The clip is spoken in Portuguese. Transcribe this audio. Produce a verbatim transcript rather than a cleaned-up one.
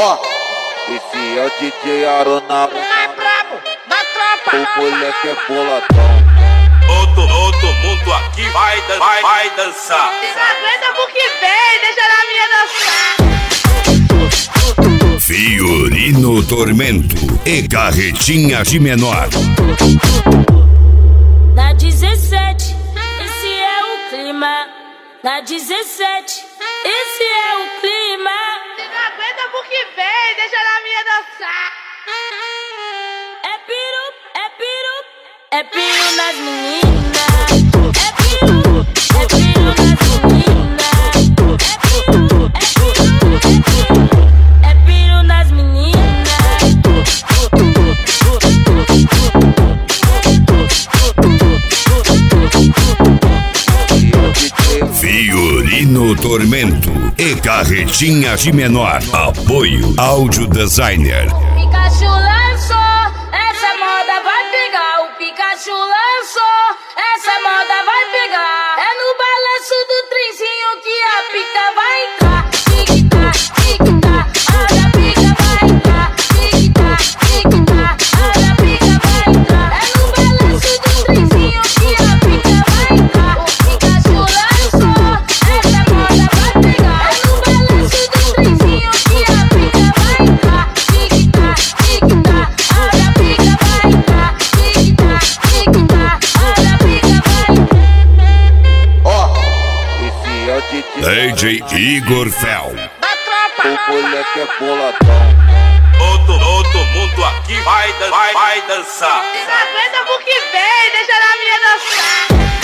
Ó, esse é o D J Aronaro. É brabo, na tropa. O moleque é boladão. Todo, todo mundo aqui vai, dan vai, vai dançar. Se não aguenta pro que vem, deixa na minha dançar. Fiorino Tormento e Carretinha de Menor. Na dezessete, esse é o clima. Na dezessete, esse é o clima. Se não aguenta pro que vem, deixa na minha dançar. É piru, é piru, é piru nas meninas. É piru, é piru nas meninas. É piru, é piru, é piru, é piru nas meninas. Fiorino Tormento e Carretinha de Menor. Apoio Áudio Designer. Pikachu lançou, essa moda vai pegar. O Pikachu lançou, essa moda vai pegar. É no balanço do trenzinho que a pica vai entrar. Tic-tac, tic-tac, olha a pica vai entrar. Tic-tac, tic-tac, olha a pica vai entrar. É no balanço do trenzinho que a pica vai entrar. O Pikachu lançou, essa moda vai pegar. É no balanço do trenzinho que a pica vai entrar. Tic-tac, tic-tac, olha a pica vai entrar. Tic-tac, tic-tac, olha a pica vai entrar. Ó, esse é o D J D J Igor Fel. Na tropa. O moleque é boladão. Todo, todo mundo aqui vai, dan vai, vai dançar. Se não aguenta pro que vem, deixa na minha dançar.